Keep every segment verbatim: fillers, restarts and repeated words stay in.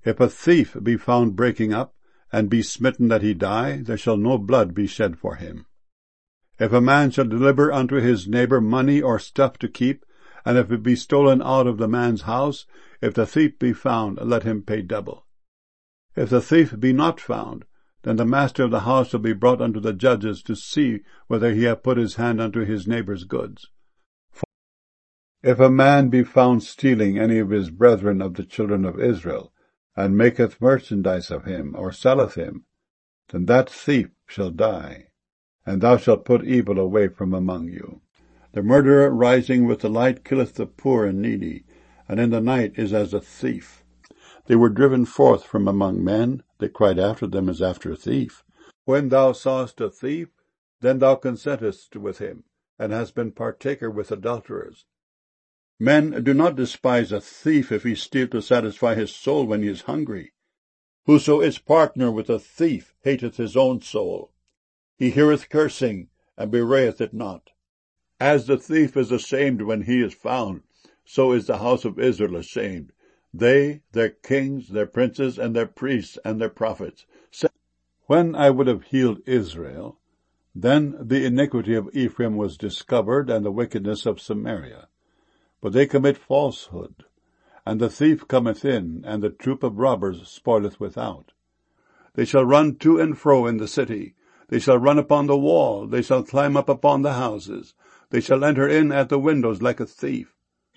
If a thief be found breaking up, and be smitten that he die, there shall no blood be shed for him. If a man shall deliver unto his neighbor money or stuff to keep, and if it be stolen out of the man's house, if the thief be found, let him pay double. If the thief be not found, then the master of the house shall be brought unto the judges to see whether he have put his hand unto his neighbor's goods. For if a man be found stealing any of his brethren of the children of Israel, and maketh merchandise of him, or selleth him, then that thief shall die, and thou shalt put evil away from among you. The murderer rising with the light killeth the poor and needy, and in the night is as a thief. They were driven forth from among men, they cried after them as after a thief. When thou sawest a thief, then thou consentest with him, and hast been partaker with adulterers. Men, do not despise a thief if he steal to satisfy his soul when he is hungry. Whoso is partner with a thief hateth his own soul. He heareth cursing, and bewrayeth it not. As the thief is ashamed when he is found, so is the house of Israel ashamed. They, their kings, their princes, and their priests, and their prophets. When I would have healed Israel, then the iniquity of Ephraim was discovered, and the wickedness of Samaria. But they commit falsehood, and the thief cometh in, and the troop of robbers spoileth without. They shall run to and fro in the city. They shall run upon the wall. They shall climb up upon the houses. They shall enter in at the windows like a thief.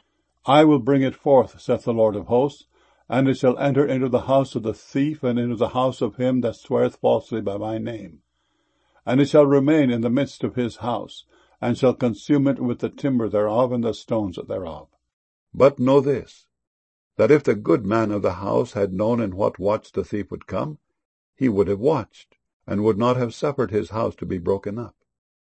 I will bring it forth, saith the Lord of hosts, and it shall enter into the house of the thief, and into the house of him that sweareth falsely by my name. And it shall remain in the midst of his house, and shall consume it with the timber thereof and the stones thereof. But know this, that if the good man of the house had known in what watch the thief would come, he would have watched, and would not have suffered his house to be broken up.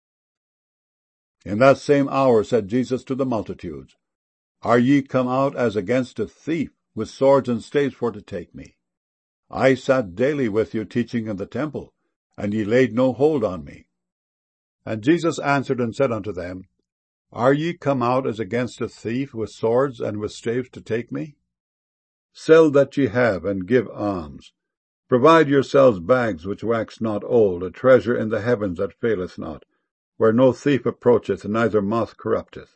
In that same hour said Jesus to the multitudes, Are ye come out as against a thief, with swords and staves for to take me? I sat daily with you teaching in the temple, and ye laid no hold on me. And Jesus answered and said unto them, Are ye come out as against a thief, with swords and with staves to take me? Sell that ye have, and give alms. Provide yourselves bags which wax not old, a treasure in the heavens that faileth not, where no thief approacheth, neither moth corrupteth.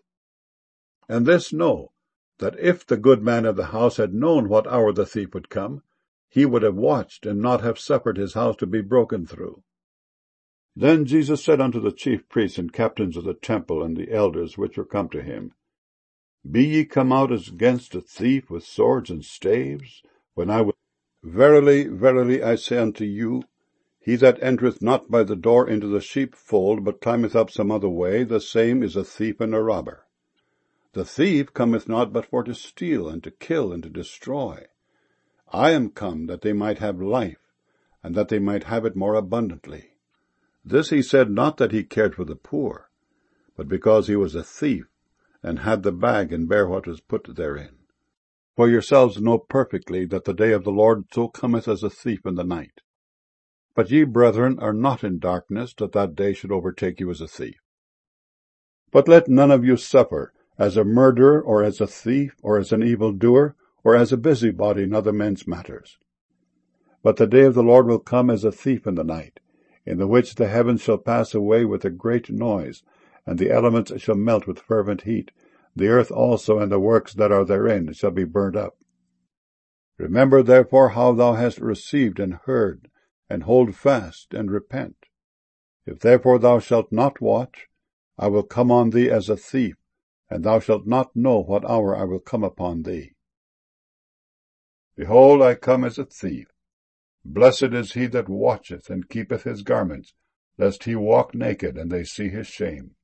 And this know, that if the good man of the house had known what hour the thief would come, he would have watched, and not have suffered his house to be broken through. Then Jesus said unto the chief priests and captains of the temple and the elders which were come to him, Be ye come out as against a thief with swords and staves, when I will... Verily, verily, I say unto you, he that entereth not by the door into the sheepfold, but climbeth up some other way, the same is a thief and a robber. The thief cometh not but for to steal, and to kill, and to destroy. I am come that they might have life, and that they might have it more abundantly. This he said not that he cared for the poor, but because he was a thief, and had the bag, and bare what was put therein. For yourselves know perfectly that the day of the Lord so cometh as a thief in the night. But ye, brethren, are not in darkness, that that day should overtake you as a thief. But let none of you suffer, as a murderer, or as a thief, or as an evildoer, or as a busybody in other men's matters. But the day of the Lord will come as a thief in the night, in the which the heavens shall pass away with a great noise, and the elements shall melt with fervent heat. The earth also and the works that are therein shall be burnt up. Remember therefore how thou hast received and heard, and hold fast, and repent. If therefore thou shalt not watch, I will come on thee as a thief, and thou shalt not know what hour I will come upon thee. Behold, I come as a thief. Blessed is he that watcheth and keepeth his garments, lest he walk naked, and they see his shame.